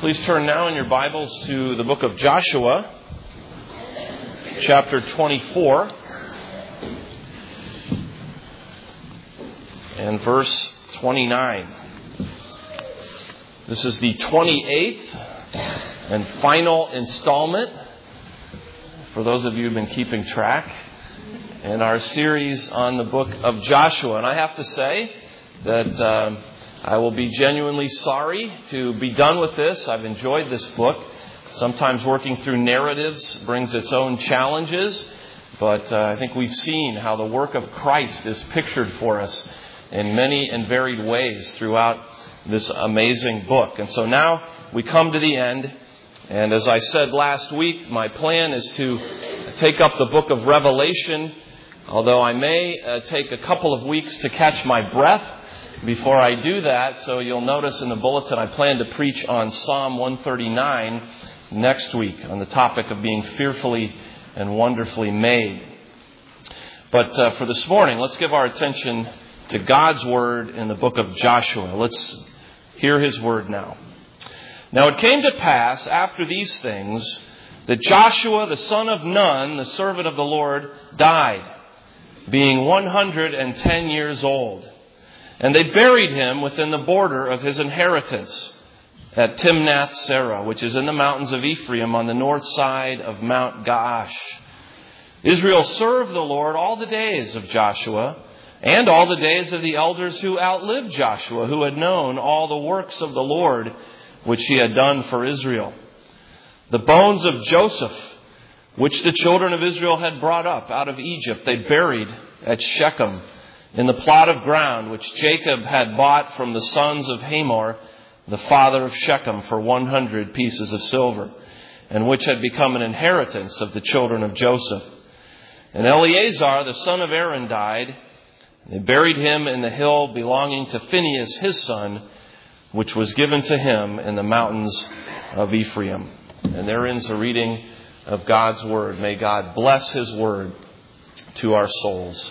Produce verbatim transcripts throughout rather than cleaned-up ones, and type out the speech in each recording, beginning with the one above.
Please turn now in your Bibles to the book of Joshua, chapter twenty-four, and verse twenty-nine. This is the twenty-eighth and final installment, for those of you who have been keeping track, in our series on the book of Joshua. And I have to say that um, I will be genuinely sorry to be done with this. I've enjoyed this book. Sometimes working through narratives brings its own challenges, but uh, I think we've seen how the work of Christ is pictured for us in many and varied ways throughout this amazing book. And so now we come to the end, and as I said last week, my plan is to take up the book of Revelation, although I may uh, take a couple of weeks to catch my breath before I do that. So you'll notice in the bulletin I plan to preach on Psalm one thirty-nine next week on the topic of being fearfully and wonderfully made. But uh, for this morning, let's give our attention to God's Word in the book of Joshua. Let's hear His Word now. Now it came to pass after these things that Joshua the son of Nun, the servant of the Lord, died, being one hundred and ten years old. And they buried him within the border of his inheritance at Timnath-Serah, which is in the mountains of Ephraim on the north side of Mount Gaash. Israel served the Lord all the days of Joshua and all the days of the elders who outlived Joshua, who had known all the works of the Lord which he had done for Israel. The bones of Joseph, which the children of Israel had brought up out of Egypt, they buried at Shechem, in the plot of ground which Jacob had bought from the sons of Hamor, the father of Shechem, for one hundred pieces of silver, and which had become an inheritance of the children of Joseph. And Eleazar, the son of Aaron, died. They buried him in the hill belonging to Phinehas, his son, which was given to him in the mountains of Ephraim. And there ends the reading of God's Word. May God bless His Word to our souls.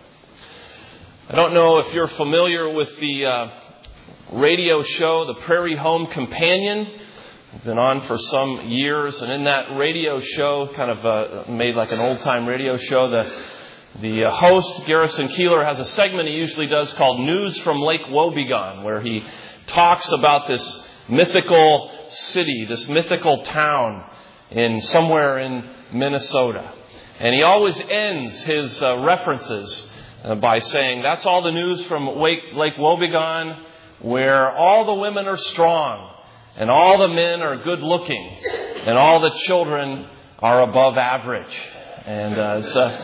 I don't know if you're familiar with the uh, radio show, The Prairie Home Companion. It's been on for some years, and in that radio show, kind of uh, made like an old-time radio show, the the uh, host, Garrison Keillor, has a segment he usually does called News from Lake Wobegon, where he talks about this mythical city, this mythical town in somewhere in Minnesota. And he always ends his uh, references Uh, by saying, that's all the news from Lake, Lake Wobegon, where all the women are strong, and all the men are good looking, and all the children are above average. And uh, it's, uh,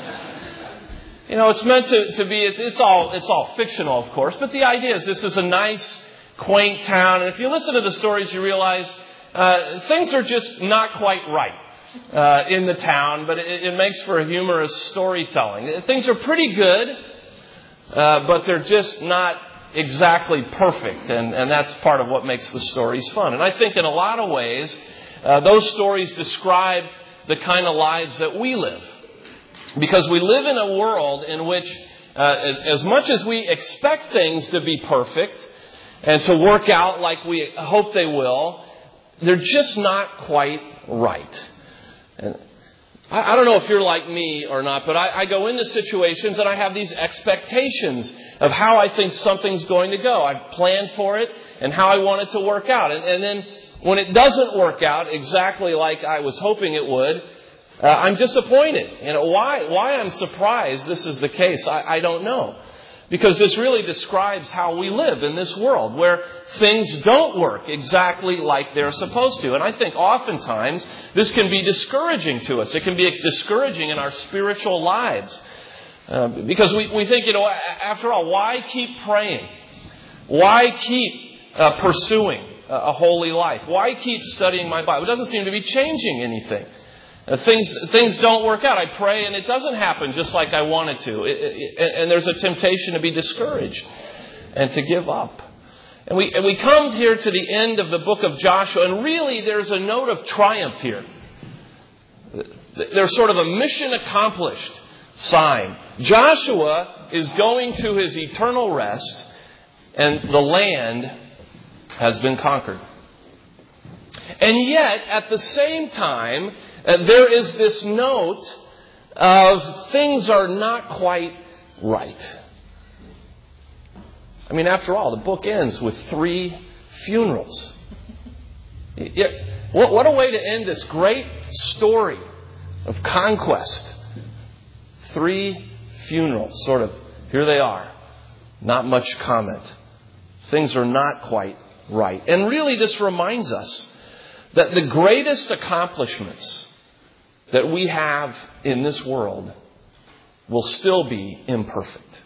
you know, it's meant to, to be, it's all, it's all fictional, of course, but the idea is this is a nice, quaint town, and if you listen to the stories, you realize uh, things are just not quite right Uh, in the town, but it, it makes for a humorous storytelling. Things are pretty good, uh, but they're just not exactly perfect, and, and that's part of what makes the stories fun. And I think in a lot of ways, uh, those stories describe the kind of lives that we live. Because we live in a world in which, uh, as much as we expect things to be perfect and to work out like we hope they will, they're just not quite right. And I, I don't know if you're like me or not, but I, I go into situations and I have these expectations of how I think something's going to go. I've planned for it and how I want it to work out. And, and then when it doesn't work out exactly like I was hoping it would, uh, I'm disappointed. You know, why, why I'm surprised this is the case, I, I don't know. Because this really describes how we live in this world, where things don't work exactly like they're supposed to. And I think oftentimes this can be discouraging to us. It can be discouraging in our spiritual lives. Uh, because we, we think, you know, after all, why keep praying? Why keep uh, pursuing a holy life? Why keep studying my Bible? It doesn't seem to be changing anything. Uh, things things don't work out. I pray and it doesn't happen just like I want it to. It, it, and there's a temptation to be discouraged and to give up. And we and we come here to the end of the book of Joshua, and really there's a note of triumph here. There's sort of a mission accomplished sign. Joshua is going to his eternal rest, and the land has been conquered. And yet, at the same time, uh, there is this note of things are not quite right. I mean, after all, the book ends with three funerals. Yeah, what, what a way to end this great story of conquest. Three funerals, sort of, here they are. Not much comment. Things are not quite right. And really, this reminds us that the greatest accomplishments that we have in this world will still be imperfect.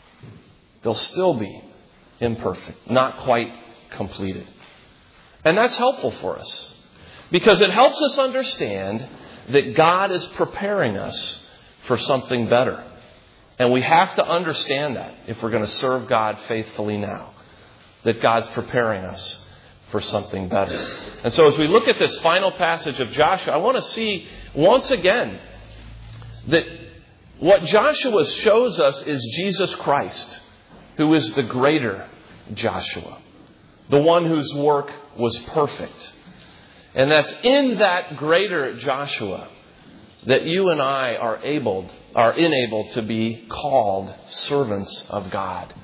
They'll still be imperfect, not quite completed. And that's helpful for us because it helps us understand that God is preparing us for something better. And we have to understand that if we're going to serve God faithfully now, that God's preparing us for something better. And so as we look at this final passage of Joshua, I want to see once again that what Joshua shows us is Jesus Christ, who is the greater Joshua, the one whose work was perfect. And that's in that greater Joshua that you and I are able, are enabled to be called servants of God.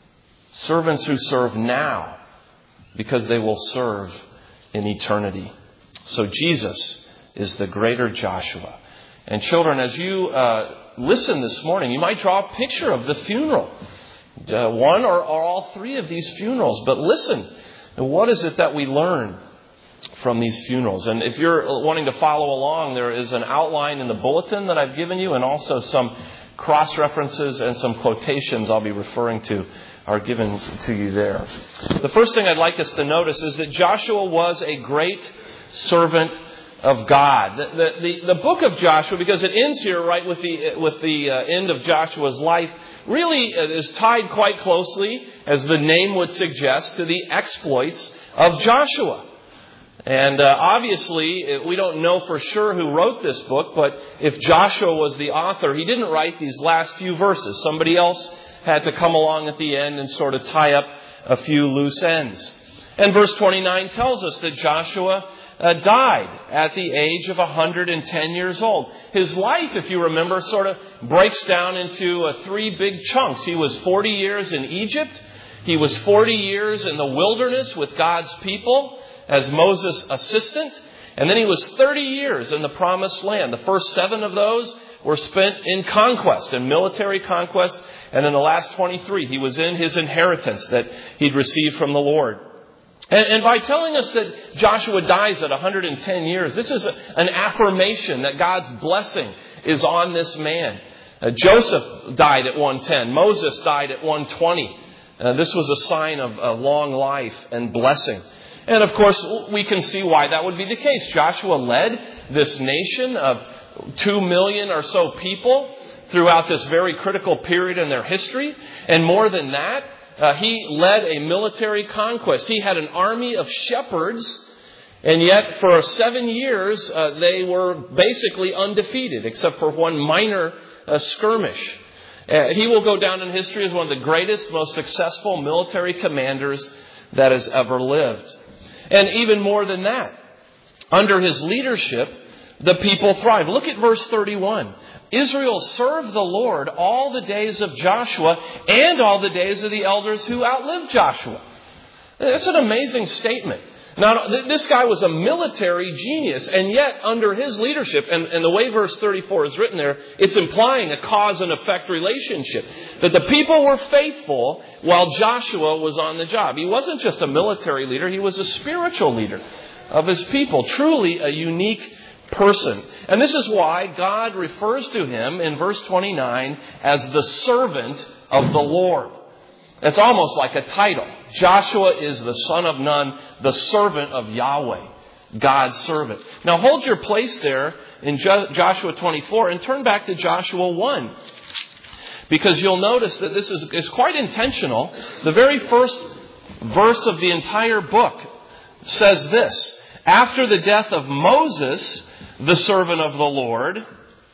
Servants who serve now because they will serve in eternity. So Jesus is the greater Joshua. And children, as you uh, listen this morning, you might draw a picture of the funeral. Uh, one or, or all three of these funerals. But listen, what is it that we learn from these funerals? And if you're wanting to follow along, there is an outline in the bulletin that I've given you, and also some cross-references and some quotations I'll be referring to are given to you there. The first thing I'd like us to notice is that Joshua was a great servant of God. The, the, the, the book of Joshua, because it ends here right with the, with the uh, end of Joshua's life, really is tied quite closely, as the name would suggest, to the exploits of Joshua. And uh, obviously, we don't know for sure who wrote this book, but if Joshua was the author, he didn't write these last few verses. Somebody else had to come along at the end and sort of tie up a few loose ends. And verse twenty-nine tells us that Joshua uh, died at the age of one hundred ten years old. His life, if you remember, sort of breaks down into uh, three big chunks. He was forty years in Egypt. He was forty years in the wilderness with God's people as Moses' assistant. And then he was thirty years in the Promised Land. The first seven of those were spent in conquest, in military conquest. And in the last twenty-three, he was in his inheritance that he'd received from the Lord. And, and by telling us that Joshua dies at one hundred ten years, this is a, an affirmation that God's blessing is on this man. Uh, Joseph died at one hundred ten. Moses died at one hundred twenty. Uh, this was a sign of a long life and blessing. And of course, we can see why that would be the case. Joshua led this nation of two million or so people throughout this very critical period in their history. And more than that, uh, he led a military conquest. He had an army of shepherds, and yet for seven years, uh, they were basically undefeated, except for one minor uh, skirmish. Uh, he will go down in history as one of the greatest, most successful military commanders that has ever lived. And even more than that, under his leadership, the people thrive. Look at verse thirty-one. Israel served the Lord all the days of Joshua and all the days of the elders who outlived Joshua. That's an amazing statement. Now, this guy was a military genius, and yet under his leadership, and, and the way verse thirty-four is written there, it's implying a cause and effect relationship. That the people were faithful while Joshua was on the job. He wasn't just a military leader, he was a spiritual leader of his people. Truly a unique person. And this is why God refers to him in verse twenty-nine as the servant of the Lord. It's almost like a title. Joshua is the son of Nun, the servant of Yahweh, God's servant. Now hold your place there in Joshua twenty-four and turn back to Joshua one. Because you'll notice that this is, is quite intentional. The very first verse of the entire book says this. After the death of Moses, the servant of the Lord,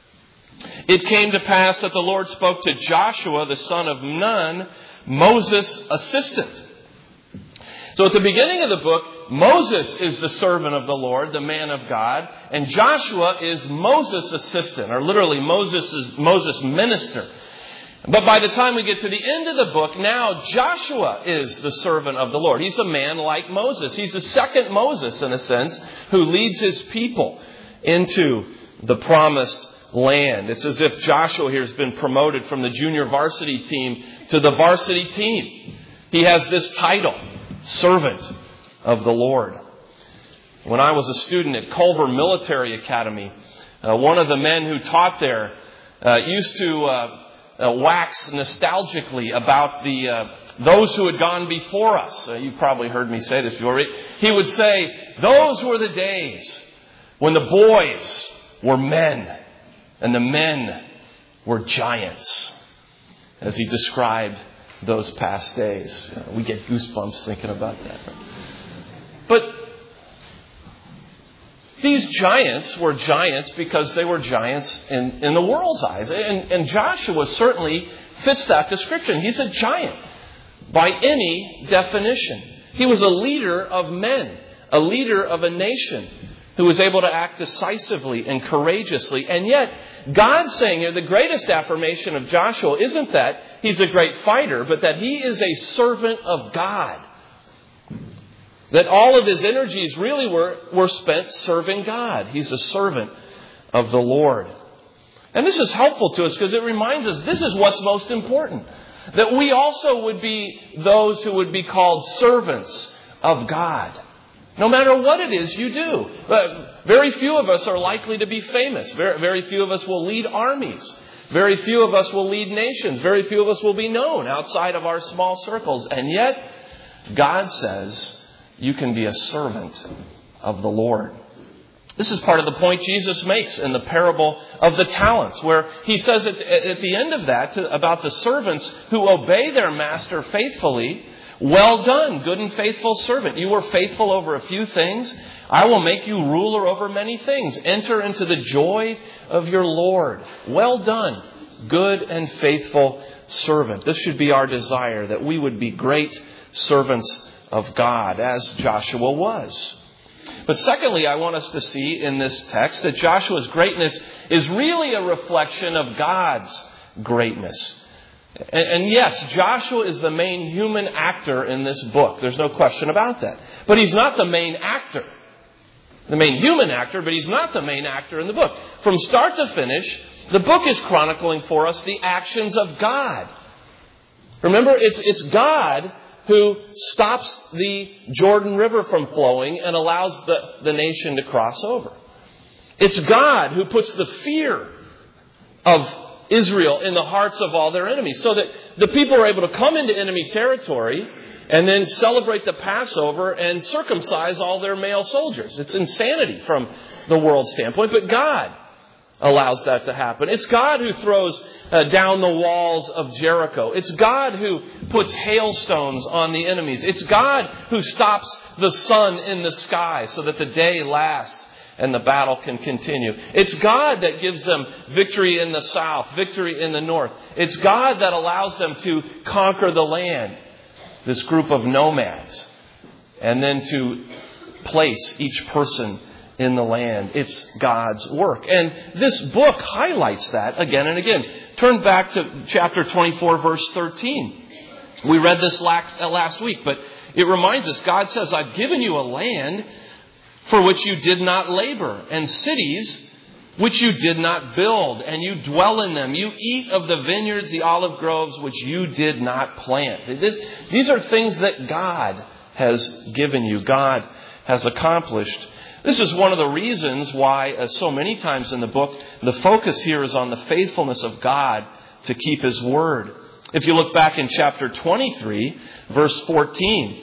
it came to pass that the Lord spoke to Joshua, the son of Nun, Moses' assistant. So at the beginning of the book, Moses is the servant of the Lord, the man of God, and Joshua is Moses' assistant, or literally Moses' Moses' minister. But by the time we get to the end of the book, now Joshua is the servant of the Lord. He's a man like Moses. He's the second Moses, in a sense, who leads his people into the promised land. It's as if Joshua here has been promoted from the junior varsity team to the varsity team. He has this title, servant of the Lord. When I was a student at Culver Military Academy, uh, one of the men who taught there uh, used to uh, uh, wax nostalgically about the uh, those who had gone before us. Uh, you've probably heard me say this before. He would say, those were the days when the boys were men and the men were giants, as he described those past days. You know, we get goosebumps thinking about that. But these giants were giants because they were giants in, in the world's eyes. And, and Joshua certainly fits that description. He's a giant by any definition. He was a leader of men, a leader of a nation who was able to act decisively and courageously. And yet, God's saying here, the greatest affirmation of Joshua isn't that he's a great fighter, but that he is a servant of God. That all of his energies really were, were spent serving God. He's a servant of the Lord. And this is helpful to us because it reminds us this is what's most important. That we also would be those who would be called servants of God. No matter what it is you do. Very few of us are likely to be famous. Very, very few of us will lead armies. Very few of us will lead nations. Very few of us will be known outside of our small circles. And yet, God says you can be a servant of the Lord. This is part of the point Jesus makes in the parable of the talents, where he says at, at the end of that to, about the servants who obey their master faithfully. Well done, good and faithful servant. You were faithful over a few things. I will make you ruler over many things. Enter into the joy of your Lord. Well done, good and faithful servant. This should be our desire, that we would be great servants of God, as Joshua was. But secondly, I want us to see in this text that Joshua's greatness is really a reflection of God's greatness. And yes, Joshua is the main human actor in this book. There's no question about that. But he's not the main actor. The main human actor, but he's not the main actor in the book. From start to finish, the book is chronicling for us the actions of God. Remember, it's, it's God who stops the Jordan River from flowing and allows the, the nation to cross over. It's God who puts the fear of Israel in the hearts of all their enemies, so that the people are able to come into enemy territory and then celebrate the Passover and circumcise all their male soldiers. It's insanity from the world standpoint, but God allows that to happen. It's God who throws uh, down the walls of Jericho. It's God who puts hailstones on the enemies. It's God who stops the sun in the sky so that the day lasts and the battle can continue. It's God that gives them victory in the south, victory in the north. It's God that allows them to conquer the land, this group of nomads, and then to place each person in the land. It's God's work. And this book highlights that again and again. Turn back to chapter twenty-four, verse thirteen. We read this last, last week, but it reminds us, God says, I've given you a land for which you did not labor, and cities which you did not build, and you dwell in them. You eat of the vineyards, the olive groves, which you did not plant. This, these are things that God has given you, God has accomplished. This is one of the reasons why, uh, so many times in the book, the focus here is on the faithfulness of God to keep His word. If you look back in chapter twenty-three, verse fourteen,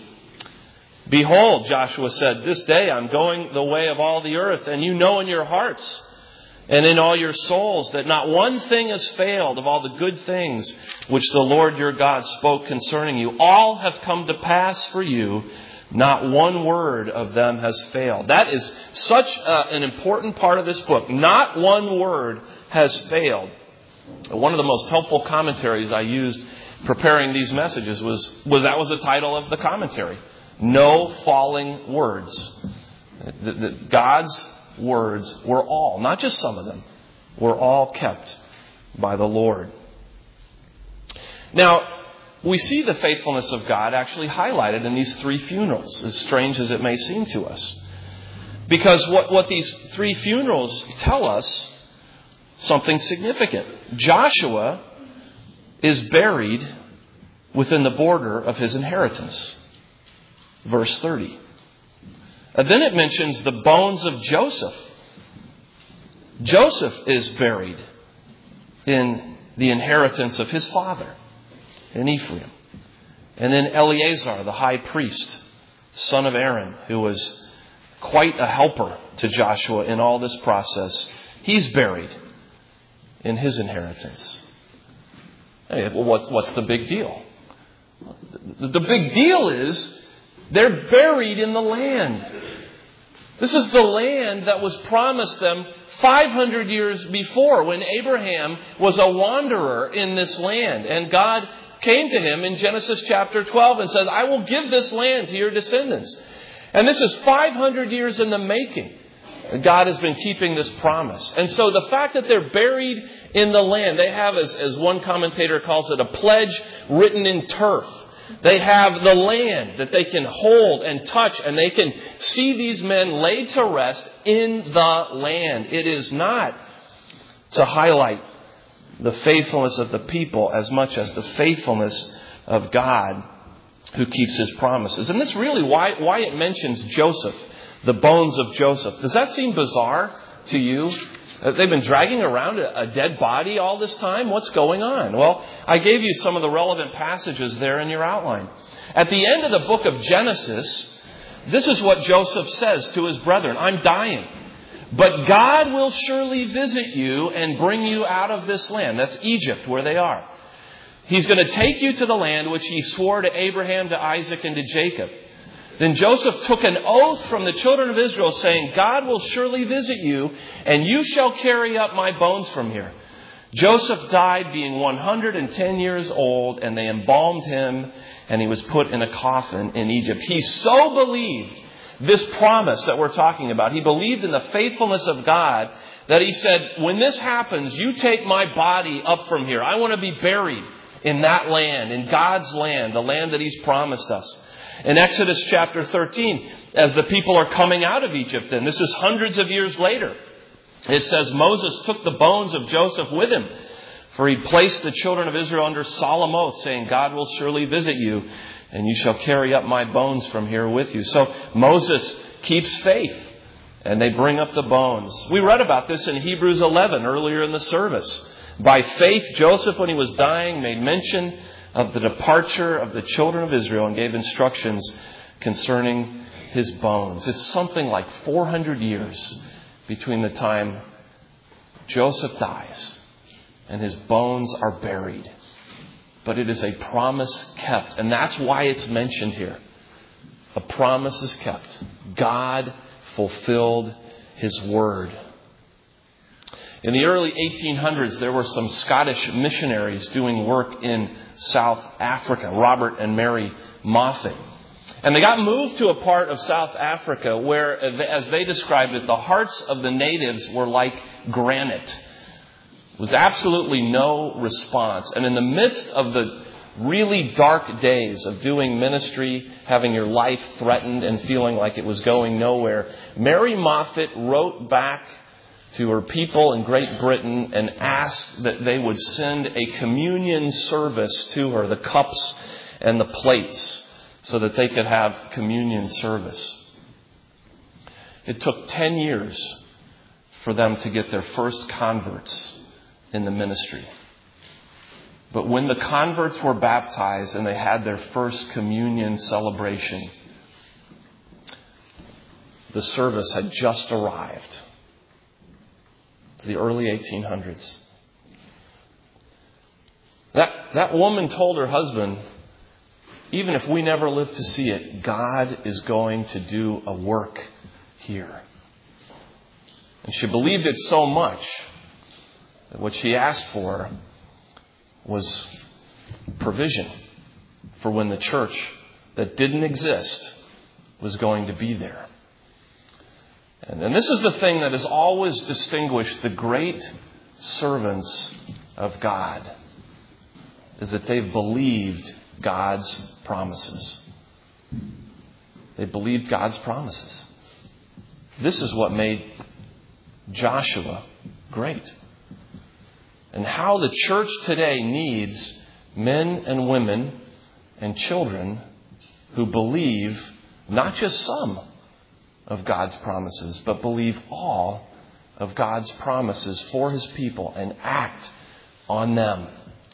behold, Joshua said, this day I'm going the way of all the earth, and you know in your hearts and in all your souls that not one thing has failed of all the good things which the Lord your God spoke concerning you. All have come to pass for you. Not one word of them has failed. That is such uh, an important part of this book. Not one word has failed. One of the most helpful commentaries I used preparing these messages was, was that was the title of the commentary. No falling words. That God's words were all, not just some of them, were all kept by the Lord. Now, we see the faithfulness of God actually highlighted in these three funerals, as strange as it may seem to us. Because what, what these three funerals tell us, something significant. Joshua is buried within the border of his inheritance. Verse thirty. And then it mentions the bones of Joseph. Joseph is buried in the inheritance of his father in Ephraim. And then Eleazar, the high priest, son of Aaron, who was quite a helper to Joshua in all this process, he's buried in his inheritance. Hey, well, what, what's the big deal? The big deal is they're buried in the land. This is the land that was promised them five hundred years before, when Abraham was a wanderer in this land. And God came to him in Genesis chapter twelve and said, I will give this land to your descendants. And this is five hundred years in the making. God has been keeping this promise. And so the fact that they're buried in the land, they have, as, as one commentator calls it, a pledge written in turf. They have the land that they can hold and touch, and they can see these men laid to rest in the land. It is not to highlight the faithfulness of the people as much as the faithfulness of God who keeps his promises. And that's really why, why it mentions Joseph, the bones of Joseph. Does that seem bizarre to you? They've been dragging around a dead body all this time? What's going on? Well, I gave you some of the relevant passages there in your outline. At the end of the book of Genesis, this is what Joseph says to his brethren. I'm dying, but God will surely visit you and bring you out of this land. That's Egypt, where they are. He's going to take you to the land which he swore to Abraham, to Isaac, and to Jacob. Then Joseph took an oath from the children of Israel, saying, God will surely visit you, and you shall carry up my bones from here. Joseph died being one hundred ten years old, and they embalmed him, and he was put in a coffin in Egypt. He so believed this promise that we're talking about. He believed in the faithfulness of God that he said, when this happens, you take my body up from here. I want to be buried in that land, in God's land, the land that he's promised us. In Exodus chapter thirteen, as the people are coming out of Egypt, and this is hundreds of years later, it says Moses took the bones of Joseph with him, for he placed the children of Israel under solemn oath, saying, God will surely visit you, and you shall carry up my bones from here with you. So Moses keeps faith, and they bring up the bones. We read about this in Hebrews eleven earlier in the service. By faith, Joseph, when he was dying, made mention of the departure of the children of Israel and gave instructions concerning his bones. It's something like four hundred years between the time Joseph dies and his bones are buried. But it is a promise kept. And that's why it's mentioned here. A promise is kept. God fulfilled his word. In the early eighteen hundreds, there were some Scottish missionaries doing work in South Africa, Robert and Mary Moffat. And they got moved to a part of South Africa where, as they described it, the hearts of the natives were like granite. There was absolutely no response. And in the midst of the really dark days of doing ministry, having your life threatened and feeling like it was going nowhere, Mary Moffat wrote back to her people in Great Britain and asked that they would send a communion service to her, the cups and the plates, so that they could have communion service. It took ten years for them to get their first converts in the ministry. But when the converts were baptized and they had their first communion celebration, the service had just arrived. It's the early eighteen hundreds. That, that woman told her husband, even if we never live to see it, God is going to do a work here. And she believed it so much that what she asked for was provision for when the church that didn't exist was going to be there. And, and this is the thing that has always distinguished the great servants of God, is that they've believed God's promises. They believed God's promises. This is what made Joshua great. And how the church today needs men and women and children who believe not just some of God's promises, but believe all of God's promises for His people and act on them.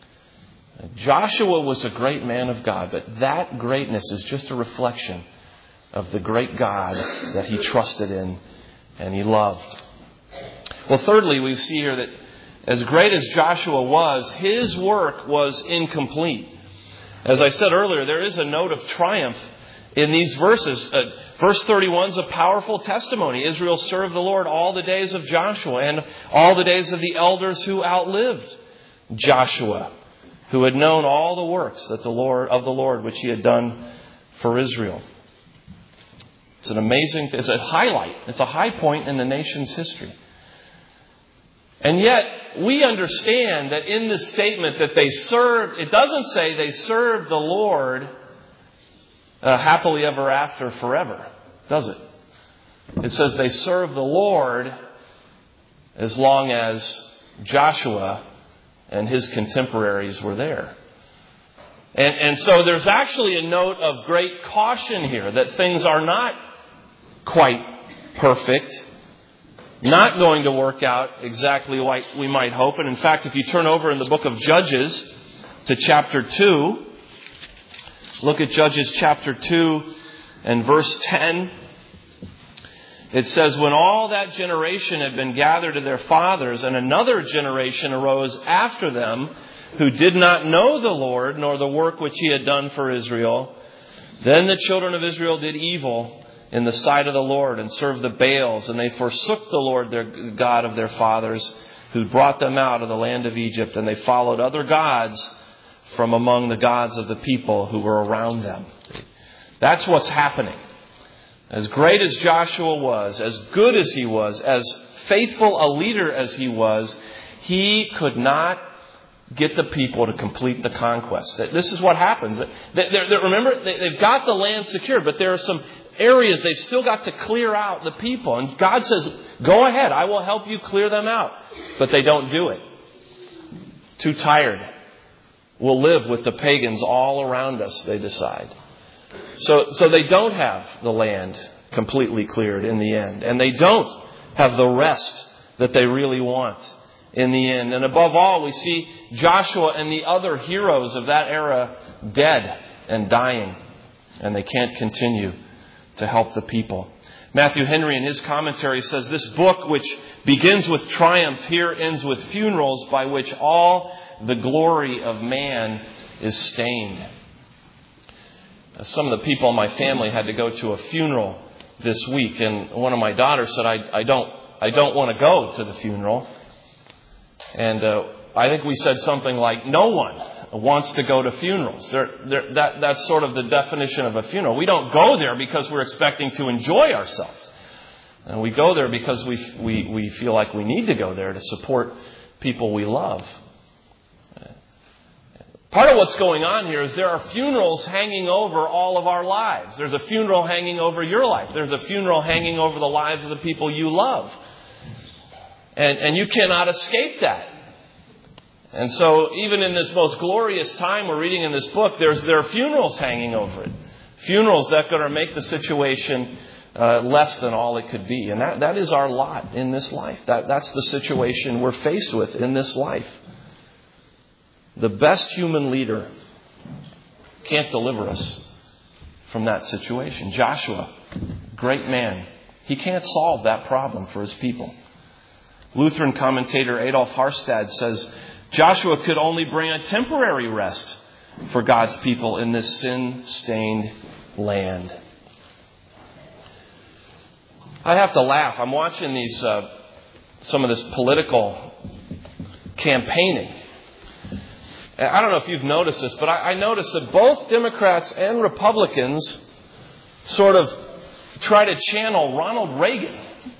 Joshua was a great man of God, but that greatness is just a reflection of the great God that he trusted in and he loved. Well, thirdly, we see here that as great as Joshua was, his work was incomplete. As I said earlier, there is a note of triumph in these verses. Uh, verse thirty-one is a powerful testimony. Israel served the Lord all the days of Joshua and all the days of the elders who outlived Joshua, who had known all the works that the Lord of the Lord which He had done for Israel. It's an amazing, it's a highlight. It's a high point in the nation's history. And yet, we understand that in this statement that they served, it doesn't say they served the Lord uh, happily ever after forever, does it? It says they served the Lord as long as Joshua and his contemporaries were there. And, and so there's actually a note of great caution here that things are not quite perfect, not going to work out exactly like we might hope. And in fact, if you turn over in the book of Judges to chapter two, look at Judges chapter two and verse ten. It says, when all that generation had been gathered to their fathers, and another generation arose after them, who did not know the Lord, nor the work which He had done for Israel, then the children of Israel did evil in the sight of the Lord, and served the Baals, and they forsook the Lord, their God of their fathers, who brought them out of the land of Egypt, and they followed other gods from among the gods of the people who were around them. That's what's happening. As great as Joshua was, as good as he was, as faithful a leader as he was, he could not get the people to complete the conquest. This is what happens. They're, they're, remember, they've got the land secured, but there are some areas they've still got to clear out the people. And God says, go ahead, I will help you clear them out. But they don't do it. Too tired. We'll live with the pagans all around us, they decide. So, so they don't have the land completely cleared in the end. And they don't have the rest that they really want in the end. And above all, we see Joshua and the other heroes of that era dead and dying. And they can't continue to help the people. Matthew Henry in his commentary says this book, which begins with triumph, here ends with funerals by which all the glory of man is stained. Some of the people in my family had to go to a funeral this week, and one of my daughters said, I, I don't I don't want to go to the funeral. And uh, I think we said something like, no one wants to go to funerals. They're, they're, that, that's sort of the definition of a funeral. We don't go there because we're expecting to enjoy ourselves. And we go there because we, we, we feel like we need to go there to support people we love. Part of what's going on here is there are funerals hanging over all of our lives. There's a funeral hanging over your life. There's a funeral hanging over the lives of the people you love. And, and you cannot escape that. And so even in this most glorious time we're reading in this book, there's there are funerals hanging over it. Funerals that are going to make the situation uh, less than all it could be. And that, that is our lot in this life. That, that's the situation we're faced with in this life. The best human leader can't deliver us from that situation. Joshua, great man. He can't solve that problem for his people. Lutheran commentator Adolf Harstad says, Joshua could only bring a temporary rest for God's people in this sin-stained land. I have to laugh. I'm watching these, uh, some of this political campaigning. I don't know if you've noticed this, but I, I noticed that both Democrats and Republicans sort of try to channel Ronald Reagan.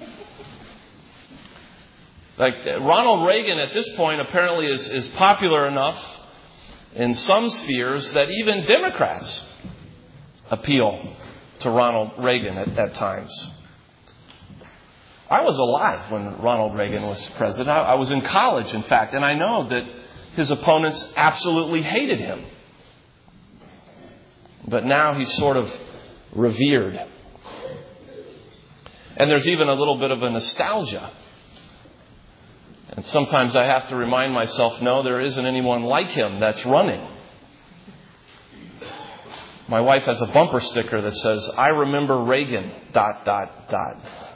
Like Ronald Reagan at this point apparently is, is popular enough in some spheres that even Democrats appeal to Ronald Reagan at, at times. I was alive when Ronald Reagan was president. I, I was in college, in fact, and I know that his opponents absolutely hated him. But now he's sort of revered. And there's even a little bit of a nostalgia. And sometimes I have to remind myself, no, there isn't anyone like him that's running. My wife has a bumper sticker that says, I remember Reagan, dot, dot, dot.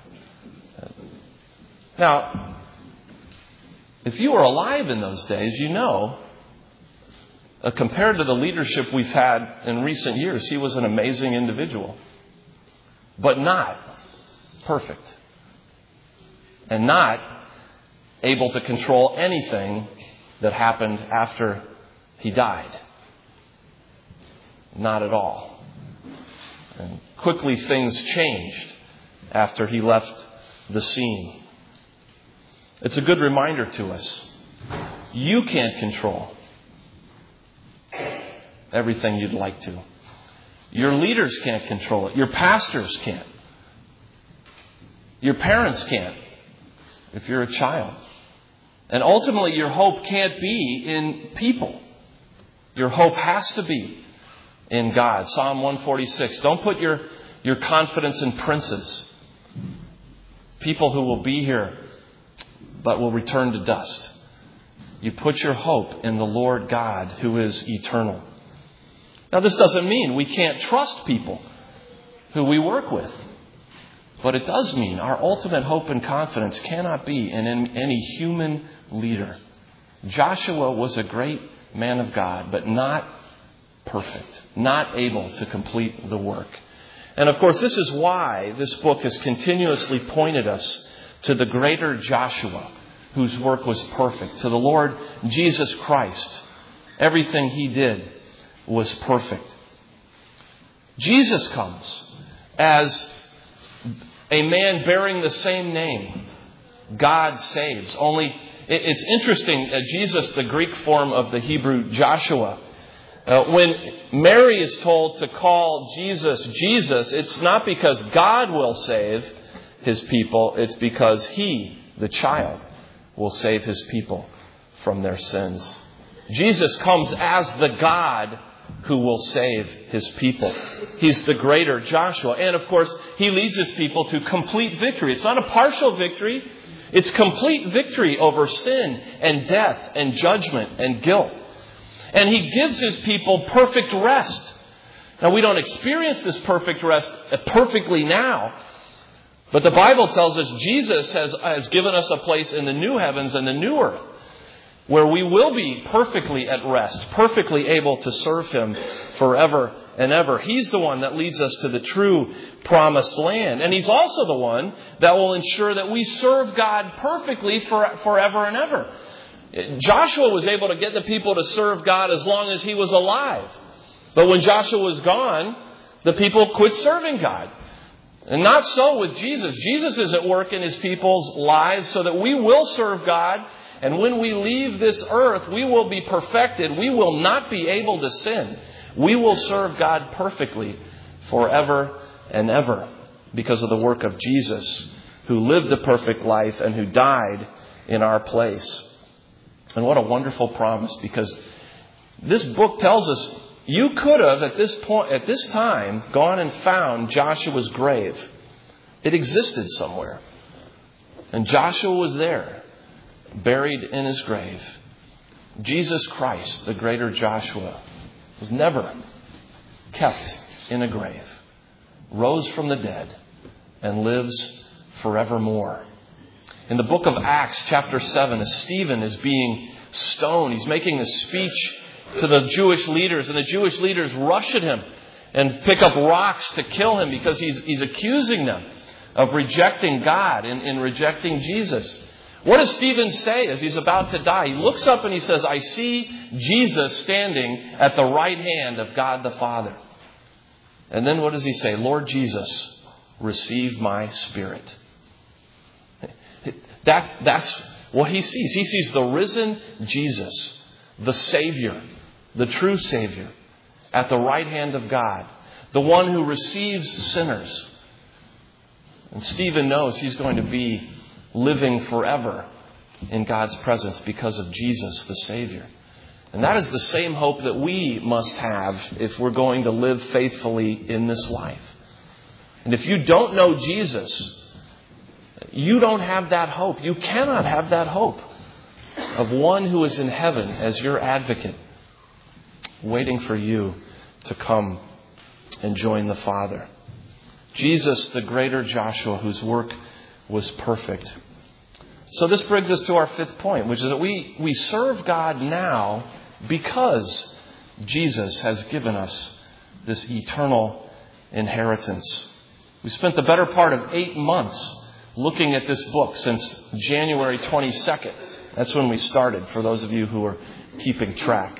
Now, if you were alive in those days, you know, uh, compared to the leadership we've had in recent years, he was an amazing individual. But not perfect. And not able to control anything that happened after he died. Not at all. And quickly things changed after he left the scene. It's a good reminder to us. You can't control everything you'd like to. Your leaders can't control it. Your pastors can't. Your parents can't if you're a child. And ultimately your hope can't be in people. Your hope has to be in God. Psalm one forty-six. Don't put your, your confidence in princes. People who will be here but will return to dust. You put your hope in the Lord God who is eternal. Now this doesn't mean we can't trust people who we work with. But it does mean our ultimate hope and confidence cannot be in any human leader. Joshua was a great man of God, but not perfect, not able to complete the work. And of course, this is why this book has continuously pointed us to the greater Joshua, whose work was perfect, to the Lord Jesus Christ. Everything he did was perfect. Jesus comes as a man bearing the same name. God saves. Only it's interesting, uh, Jesus, the Greek form of the Hebrew Joshua. Uh, when Mary is told to call Jesus Jesus, it's not because God will save his people. It's because he, the child, will save his people from their sins. Jesus comes as the God who will save his people. He's the greater Joshua. And of course, he leads his people to complete victory. It's not a partial victory. It's complete victory over sin and death and judgment and guilt. And he gives his people perfect rest. Now, we don't experience this perfect rest perfectly now. But the Bible tells us Jesus has, has given us a place in the new heavens and the new earth where we will be perfectly at rest, perfectly able to serve him forever and ever. He's the one that leads us to the true promised land. And he's also the one that will ensure that we serve God perfectly for, forever and ever. Joshua was able to get the people to serve God as long as he was alive. But when Joshua was gone, the people quit serving God. And not so with Jesus. Jesus is at work in his people's lives so that we will serve God. And when we leave this earth, we will be perfected. We will not be able to sin. We will serve God perfectly forever and ever because of the work of Jesus, who lived the perfect life and who died in our place. And what a wonderful promise, because this book tells us you could have at this point, at this time, gone and found Joshua's grave. It existed somewhere. And Joshua was there, buried in his grave. Jesus Christ, the greater Joshua, was never kept in a grave, rose from the dead, and lives forevermore. In the book of Acts, chapter seven, as Stephen is being stoned, he's making a speech to the Jewish leaders, and the Jewish leaders rush at him and pick up rocks to kill him because he's, he's accusing them of rejecting God and, and rejecting Jesus. What does Stephen say as he's about to die? He looks up and he says, I see Jesus standing at the right hand of God the Father. And then what does he say? Lord Jesus, receive my spirit. That, that's what he sees. He sees the risen Jesus, the Savior, the true Savior, at the right hand of God, the one who receives sinners. And Stephen knows he's going to be living forever in God's presence because of Jesus, the Savior. And that is the same hope that we must have if we're going to live faithfully in this life. And if you don't know Jesus, you don't have that hope. You cannot have that hope of one who is in heaven as your advocate, waiting for you to come and join the Father. Jesus, the greater Joshua, whose work was perfect. So this brings us to our fifth point, which is that we, we serve God now because Jesus has given us this eternal inheritance. We spent the better part of eight months looking at this book since January twenty-second. That's when we started, for those of you who are keeping track.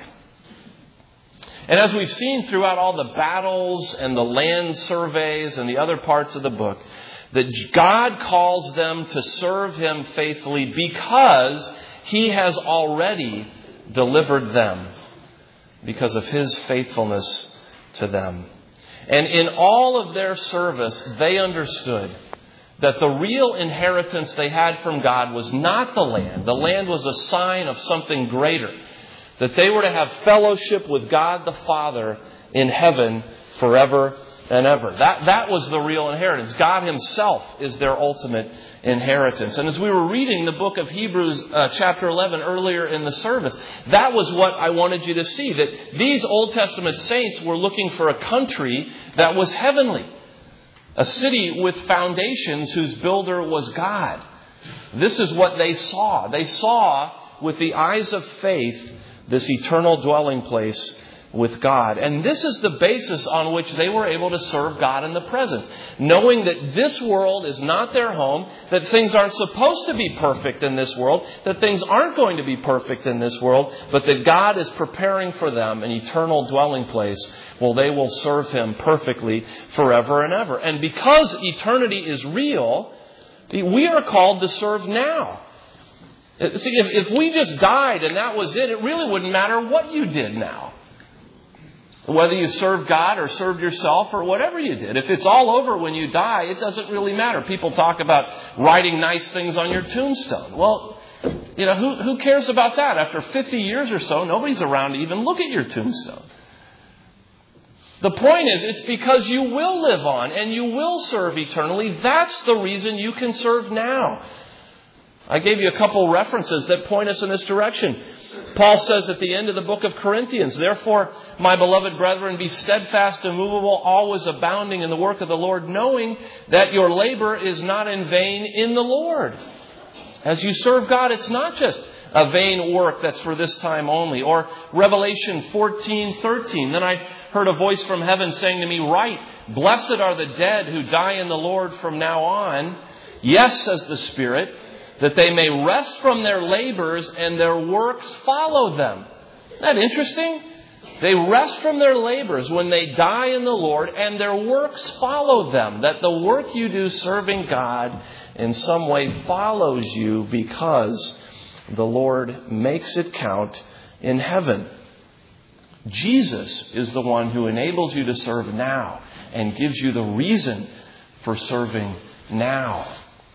And as we've seen throughout all the battles and the land surveys and the other parts of the book, that God calls them to serve Him faithfully because He has already delivered them because of His faithfulness to them. And in all of their service, they understood that the real inheritance they had from God was not the land. The land was a sign of something greater. That they were to have fellowship with God the Father in heaven forever and ever. That, that was the real inheritance. God Himself is their ultimate inheritance. And as we were reading the book of Hebrews uh, chapter eleven earlier in the service, that was what I wanted you to see. That these Old Testament saints were looking for a country that was heavenly. A city with foundations whose builder was God. This is what they saw. They saw with the eyes of faith this eternal dwelling place with God. And this is the basis on which they were able to serve God in the present. Knowing that this world is not their home, that things aren't supposed to be perfect in this world, that things aren't going to be perfect in this world, but that God is preparing for them an eternal dwelling place. Well, they will serve Him perfectly forever and ever. And because eternity is real, we are called to serve now. See, if, if we just died and that was it, it really wouldn't matter what you did now. Whether you served God or served yourself or whatever you did. If it's all over when you die, it doesn't really matter. People talk about writing nice things on your tombstone. Well, you know, who, who cares about that? After fifty years or so, nobody's around to even look at your tombstone. The point is, it's because you will live on and you will serve eternally. That's the reason you can serve now. I gave you a couple references that point us in this direction. Paul says at the end of the book of Corinthians, "Therefore, my beloved brethren, be steadfast, immovable, always abounding in the work of the Lord, knowing that your labor is not in vain in the Lord." As you serve God, it's not just a vain work that's for this time only. Or Revelation fourteen thirteen. "Then I heard a voice from heaven saying to me, Write, blessed are the dead who die in the Lord from now on. Yes, says the Spirit, that they may rest from their labors and their works follow them." Isn't that interesting? They rest from their labors when they die in the Lord and their works follow them. That the work you do serving God in some way follows you because the Lord makes it count in heaven. Jesus is the one who enables you to serve now and gives you the reason for serving now.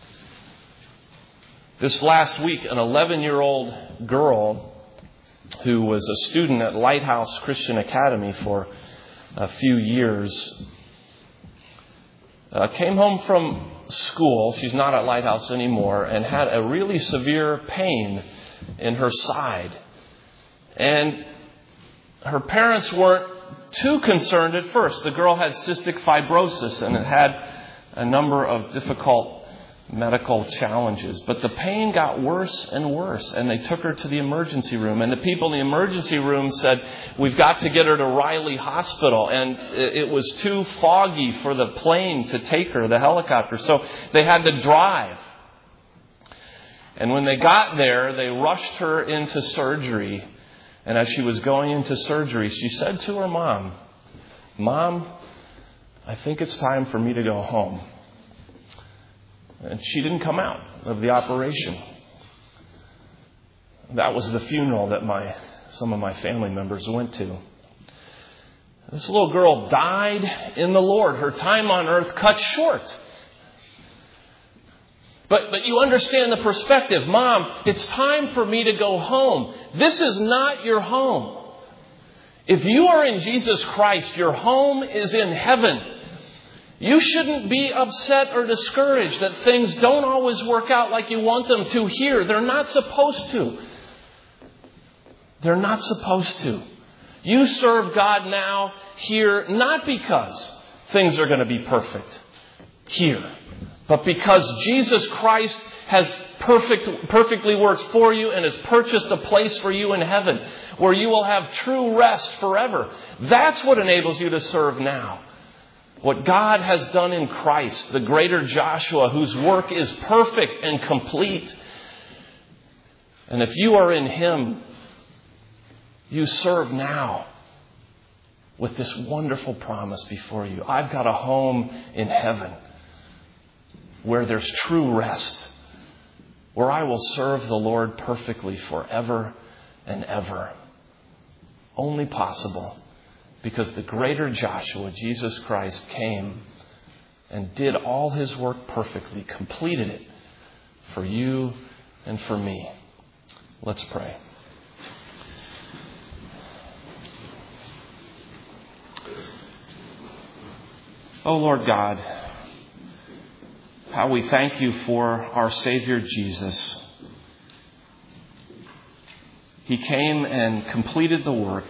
This last week, an eleven-year-old girl who was a student at Lighthouse Christian Academy for a few years uh, came home from school. She's not at Lighthouse anymore, and had a really severe pain in her side. And her parents weren't too concerned at first. The girl had cystic fibrosis and it had a number of difficult medical challenges. But the pain got worse and worse, and they took her to the emergency room. And the people in the emergency room said, "We've got to get her to Riley Hospital." And it was too foggy for the plane to take her, the helicopter. So they had to drive. And when they got there, they rushed her into surgery. And as she was going into surgery, she said to her mom, "Mom, I think it's time for me to go home." And she didn't come out of the operation. That was the funeral that my some of my family members went to. This little girl died in the Lord. Her time on earth cut short. But, but you understand the perspective. Mom, it's time for me to go home. This is not your home. If you are in Jesus Christ, your home is in heaven. You shouldn't be upset or discouraged that things don't always work out like you want them to here. They're not supposed to. They're not supposed to. You serve God now here, not because things are going to be perfect here, but because Jesus Christ has perfect, perfectly worked for you and has purchased a place for you in heaven where you will have true rest forever. That's what enables you to serve now. What God has done in Christ, the greater Joshua, whose work is perfect and complete. And if you are in Him, you serve now with this wonderful promise before you. I've got a home in heaven where there's true rest, where I will serve the Lord perfectly forever and ever. Only possible because the greater Joshua, Jesus Christ, came and did all His work perfectly, completed it for you and for me. Let's pray. Oh, Lord God, how we thank you for our Savior Jesus. He came and completed the work.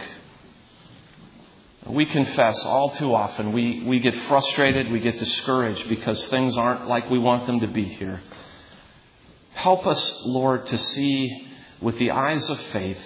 We confess all too often we, we get frustrated, we get discouraged because things aren't like we want them to be here. Help us, Lord, to see with the eyes of faith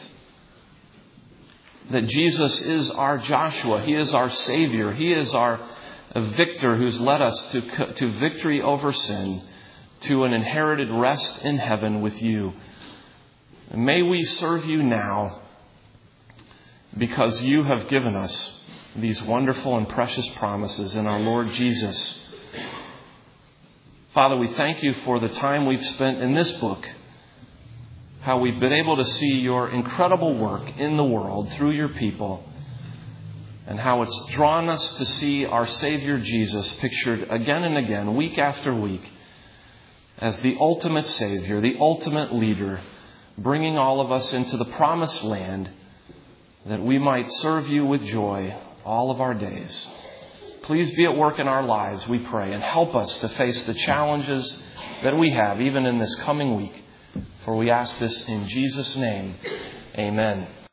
that Jesus is our Joshua. He is our Savior. He is our a victor who's led us to, to victory over sin, to an inherited rest in heaven with you. And may we serve you now because you have given us these wonderful and precious promises in our Lord Jesus. Father, we thank you for the time we've spent in this book, how we've been able to see your incredible work in the world through your people, and how it's drawn us to see our Savior Jesus pictured again and again, week after week, as the ultimate Savior, the ultimate leader, bringing all of us into the promised land that we might serve you with joy all of our days. Please be at work in our lives, we pray, and help us to face the challenges that we have even in this coming week. For we ask this in Jesus' name. Amen.